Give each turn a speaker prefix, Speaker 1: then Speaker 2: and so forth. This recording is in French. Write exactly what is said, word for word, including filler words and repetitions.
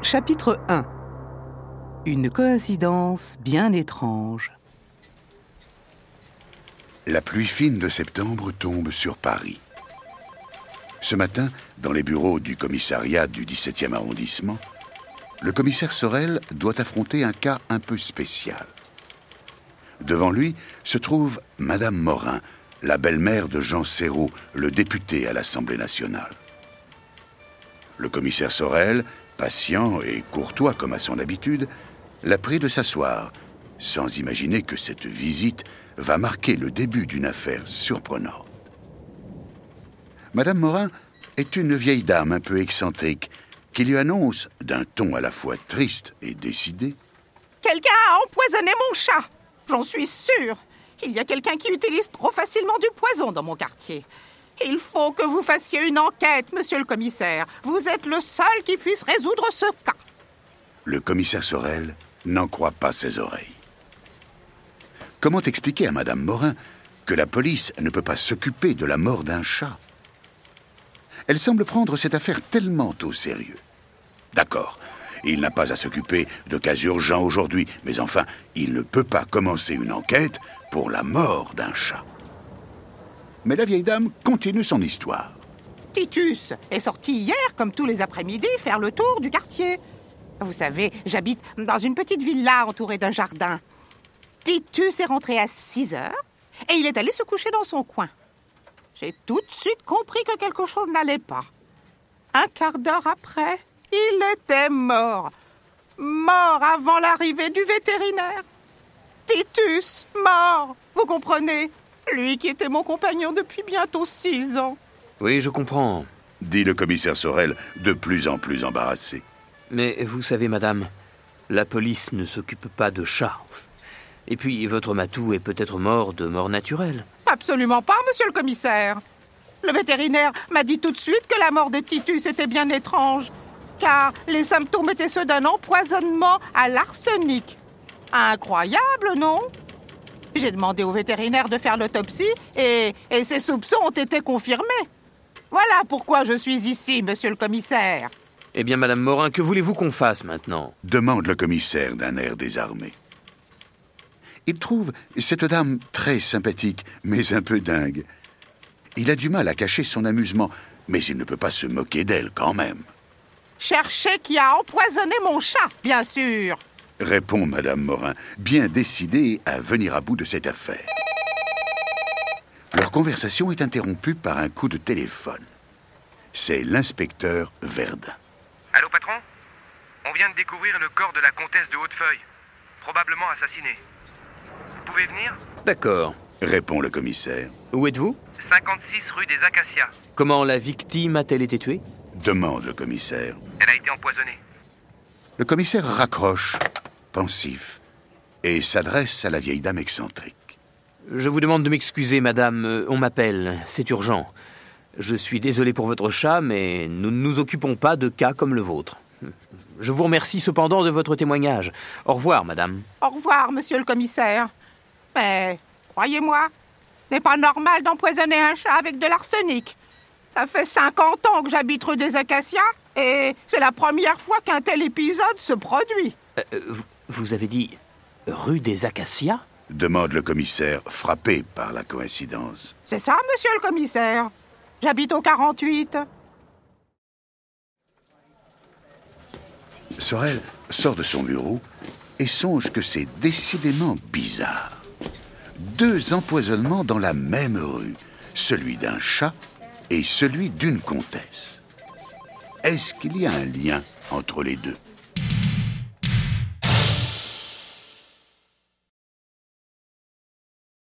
Speaker 1: Chapitre un. Une coïncidence bien étrange.
Speaker 2: La pluie fine de septembre tombe sur Paris. Ce matin, dans les bureaux du commissariat du dix-septième arrondissement, le commissaire Sorel doit affronter un cas un peu spécial. Devant lui se trouve Madame Morin, la belle-mère de Jean Sérou, le député à l'Assemblée nationale. Le commissaire Sorel, patient et courtois comme à son habitude, l'a prie de s'asseoir, sans imaginer que cette visite va marquer le début d'une affaire surprenante. Madame Morin est une vieille dame un peu excentrique qui lui annonce, d'un ton à la fois triste et décidé:
Speaker 3: « Quelqu'un a empoisonné mon chat, j'en suis sûre. Il y a quelqu'un qui utilise trop facilement du poison dans mon quartier. Il faut que vous fassiez une enquête, monsieur le commissaire. Vous êtes le seul qui puisse résoudre ce cas. »
Speaker 2: Le commissaire Sorel n'en croit pas ses oreilles. Comment expliquer à Madame Morin que la police ne peut pas s'occuper de la mort d'un chat? Elle semble prendre cette affaire tellement au sérieux. D'accord, il n'a pas à s'occuper de cas urgents aujourd'hui, mais enfin, il ne peut pas commencer une enquête pour la mort d'un chat. Mais la vieille dame continue son histoire.
Speaker 3: Titus est sorti hier, comme tous les après-midi, faire le tour du quartier. Vous savez, j'habite dans une petite villa entourée d'un jardin. Titus est rentré à six heures et il est allé se coucher dans son coin. J'ai tout de suite compris que quelque chose n'allait pas. Un quart d'heure après, il était mort. Mort avant l'arrivée du vétérinaire. Titus, mort, vous comprenez? Lui qui était mon compagnon depuis bientôt six ans.
Speaker 4: Oui, je comprends,
Speaker 2: dit le commissaire Sorel, de plus en plus embarrassé.
Speaker 4: Mais vous savez, madame, la police ne s'occupe pas de chats. Et puis, votre matou est peut-être mort de mort naturelle.
Speaker 3: Absolument pas, monsieur le commissaire. Le vétérinaire m'a dit tout de suite que la mort de Titus était bien étrange, car les symptômes étaient ceux d'un empoisonnement à l'arsenic. Incroyable, non? J'ai demandé au vétérinaire de faire l'autopsie et, et ses soupçons ont été confirmés. Voilà pourquoi je suis ici, monsieur le commissaire.
Speaker 4: Eh bien, madame Morin, que voulez-vous qu'on fasse maintenant?
Speaker 2: Demande le commissaire d'un air désarmé. Il trouve cette dame très sympathique, mais un peu dingue. Il a du mal à cacher son amusement, mais il ne peut pas se moquer d'elle quand même.
Speaker 3: Cherchez qui a empoisonné mon chat, bien sûr,
Speaker 2: répond Madame Morin, bien décidée à venir à bout de cette affaire. Leur conversation est interrompue par un coup de téléphone. C'est l'inspecteur Verdun.
Speaker 5: Allô, patron? On vient de découvrir le corps de la comtesse de Hautefeuille, probablement assassinée. Vous pouvez venir?
Speaker 4: D'accord,
Speaker 2: répond le commissaire.
Speaker 4: Où êtes-vous?
Speaker 5: cinquante-six rue des Acacias.
Speaker 4: Comment la victime a-t-elle été tuée?
Speaker 2: Demande le commissaire.
Speaker 5: Elle a été empoisonnée.
Speaker 2: Le commissaire raccroche, pensif, et s'adresse à la vieille dame excentrique.
Speaker 4: Je vous demande de m'excuser, madame. On m'appelle. C'est urgent. Je suis désolé pour votre chat, mais nous ne nous occupons pas de cas comme le vôtre. Je vous remercie cependant de votre témoignage. Au revoir, madame.
Speaker 3: Au revoir, monsieur le commissaire. Mais, croyez-moi, ce n'est pas normal d'empoisonner un chat avec de l'arsenic. Ça fait cinquante ans que j'habite rue des Acacias et c'est la première fois qu'un tel épisode se produit.
Speaker 4: Euh, vous, vous avez dit rue des Acacias?
Speaker 2: Demande le commissaire, frappé par la coïncidence.
Speaker 3: C'est ça, monsieur le commissaire. J'habite au quarante-huit.
Speaker 2: Sorel sort de son bureau et songe que c'est décidément bizarre. Deux empoisonnements dans la même rue, celui d'un chat et celui d'une comtesse. Est-ce qu'il y a un lien entre les deux ?